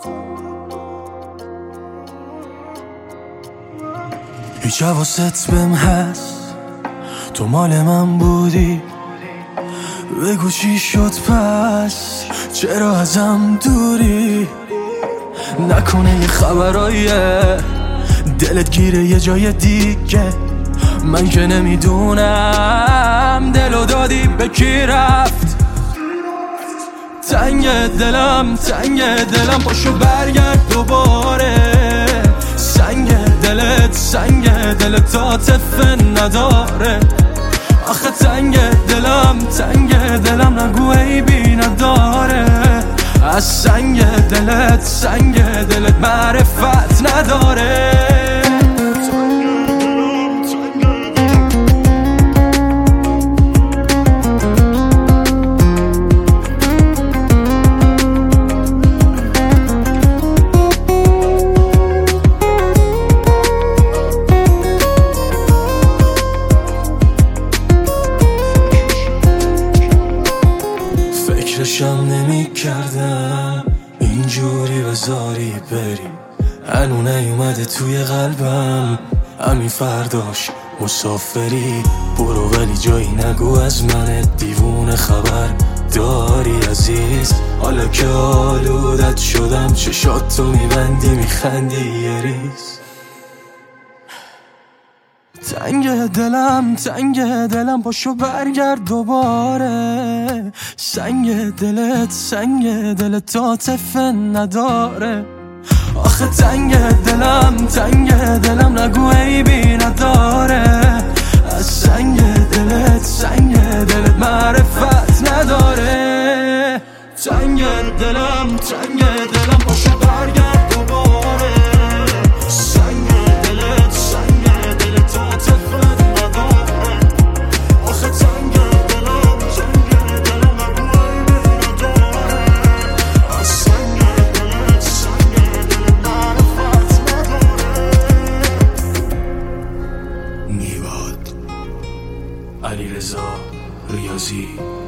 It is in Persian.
هیچ حواست بهم هست تو مال من بودی، بگو چی شد پس چرا ازم دوری؟ نکنه یه خبراییه دلت گیره یه جای دیگه، من که نمیدونم دلو دادی به کی رفت. تنگ دلم پاشو برگرد دوباره، سنگ دلت عاطفه نداره. آخه تنگ دلم نگو عیبی نداره، از سنگ دلت معرفت نداره. فکرشم نمی کردم اینجوری بذاری بری، هنو نیومده توی قلبم همین فرداش مسافری. برو ولی جایی نگو از من دیوونه خبر داری عزیز، حالا که آلودت شدم چشاتو میبندی میخندی یه ریز. تنگ دلم پاشو برگرد دوباره، سنگ دلت عاطفه نداره. آخه تنگ دلم نگو عیبی نداره، از سنگ دلت معرفت نداره. تنگ دلم پاشو برگرد دوباره، سنگ دلت عاطفه نداره. آخه تنگ دلم نگو عیبی نداره، از سنگ دلت معرفت نداره. نیواد علیرضا ریاضی